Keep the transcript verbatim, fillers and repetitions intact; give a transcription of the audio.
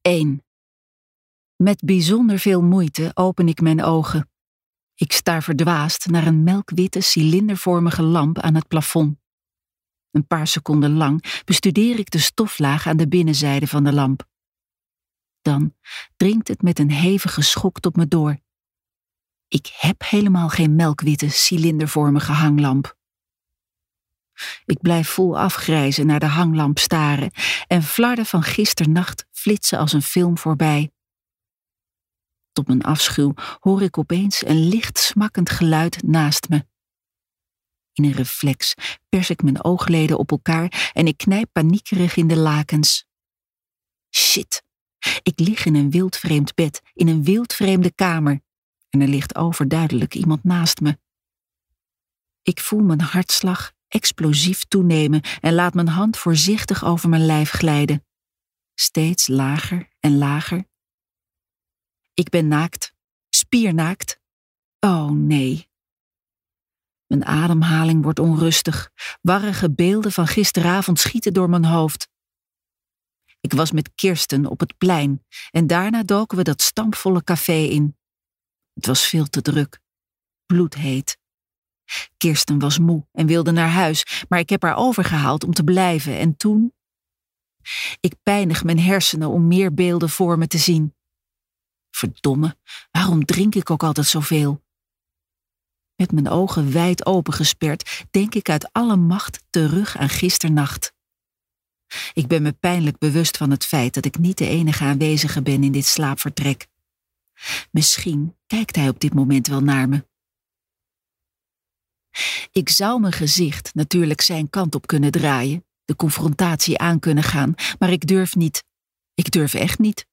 één. Met bijzonder veel moeite open ik mijn ogen. Ik staar verdwaasd naar een melkwitte, cilindervormige lamp aan het plafond. Een paar seconden lang bestudeer ik de stoflaag aan de binnenzijde van de lamp. Dan dringt het met een hevige schok tot me door. Ik heb helemaal geen melkwitte, cilindervormige hanglamp. Ik blijf vol afgrijzen naar de hanglamp staren en flarden van gisternacht flitsen als een film voorbij. Tot mijn afschuw hoor ik opeens een licht smakkend geluid naast me. In een reflex pers ik mijn oogleden op elkaar en ik knijp paniekerig in de lakens. Shit, ik lig in een wildvreemd bed, in een wildvreemde kamer en er ligt overduidelijk iemand naast me. Ik voel mijn hartslag explosief toenemen en laat mijn hand voorzichtig over mijn lijf glijden. Steeds lager en lager. Ik ben naakt, spiernaakt. Oh nee. Mijn ademhaling wordt onrustig. Warrige beelden van gisteravond schieten door mijn hoofd. Ik was met Kirsten op het plein en daarna doken we dat stampvolle café in. Het was veel te druk. Bloedheet. Kirsten was moe en wilde naar huis, maar ik heb haar overgehaald om te blijven en toen... Ik pijnig mijn hersenen om meer beelden voor me te zien. Verdomme, waarom drink ik ook altijd zoveel? Met mijn ogen wijd opengesperd denk ik uit alle macht terug aan gisternacht. Ik ben me pijnlijk bewust van het feit dat ik niet de enige aanwezige ben in dit slaapvertrek. Misschien kijkt hij op dit moment wel naar me. Ik zou mijn gezicht natuurlijk zijn kant op kunnen draaien, de confrontatie aan kunnen gaan, maar ik durf niet. Ik durf echt niet.